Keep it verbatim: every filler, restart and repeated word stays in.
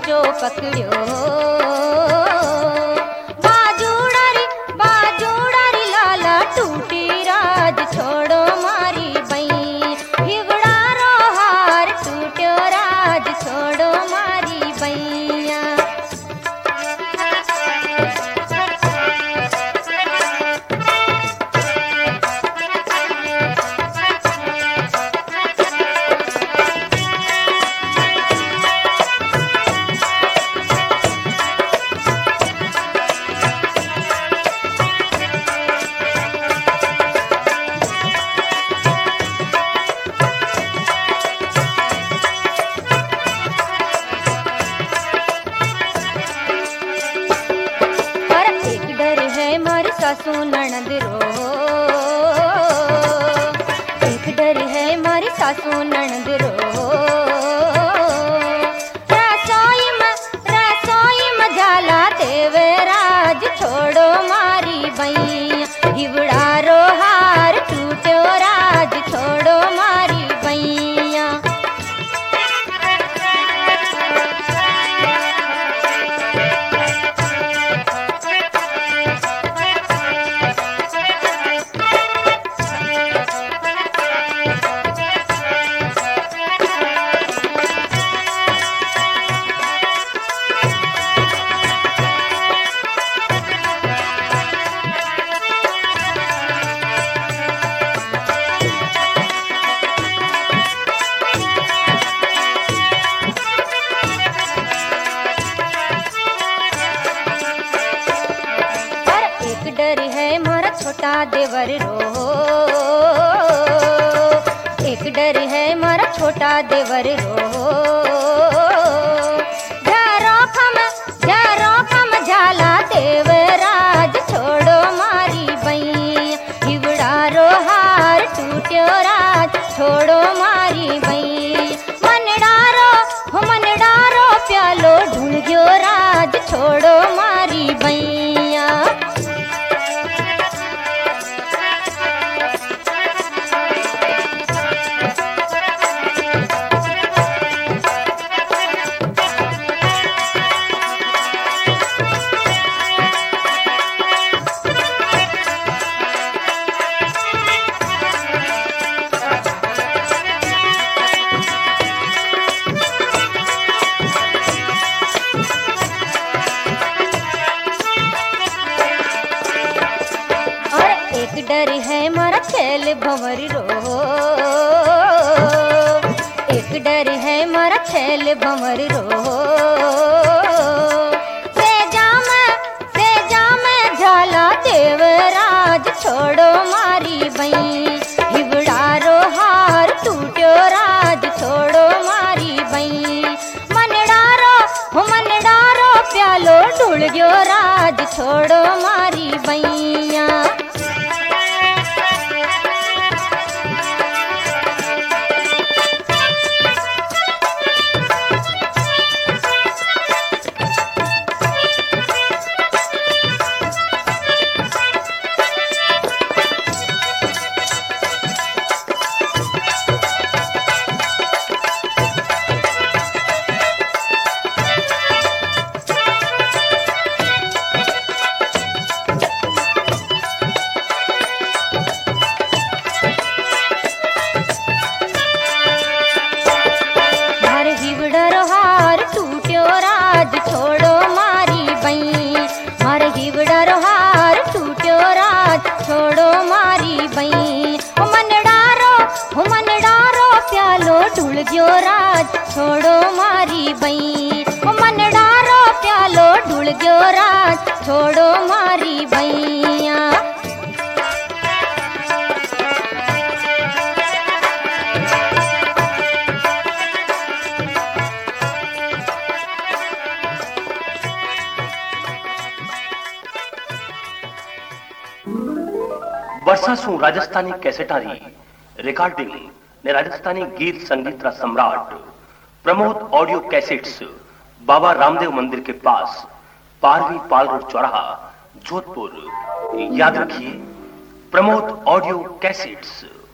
ऊंचो पकड़ियो। बाजूड़ारी बाजूड़ारी लाला टूटी राज छोड़ो मारी बई। हिवड़ा रो हार टूट्यो राज छोड़ो मारी बैया। सासू ननद रो एक डर है मारी सासू ननद रो। रसोई में रसोई में जाला देवे राज छोड़ो मारी बई। हिवड़ा रो हार टूट्यो राज छोड़ो मारी बैया। डर है मारा छोटा देवर रो एक डर है मारा छोटा देवर रो। झारो खम झारो खम झाला देवराज छोड़ो मारी बई। हिवड़ा रो हार टूट्यो राज छोड़ो मारी बई। मन डारो हो मन डारो प्यालो ढूंढ गयो राज छोड़ो मारी बैया। डर है मारा खेल भंवर रो एक डर है मारा खेल भंवर रो। से जाम से जाम झाला देवराज छोड़ो मारी बई। हिवड़ा रो हार टूट्यो राज छोड़ो मारी बई। मन डारो हो मन डारो प्यालो ढुल गयो राज छोड़ो मारी बैया। छोड़ो मारी बई मार हिवड़ा रो हार टूट्यो राज छोड़ो मारी बई। हो मन डारो हो मन डारो प्यालो ढुल गयो राज छोड़ो मारी बई। हो मन डारो प्यालो ढुल गयो राज छोड़ो मारी बैया। वर्षा सु राजस्थानी कैसेटारी रिकॉर्डिंग ने राजस्थानी गीत संगीत का सम्राट प्रमोद ऑडियो कैसेट्स बाबा रामदेव मंदिर के पास बारहवीं पाल रोड चौराहा जोधपुर। याद रखिए प्रमोद ऑडियो कैसेट्स।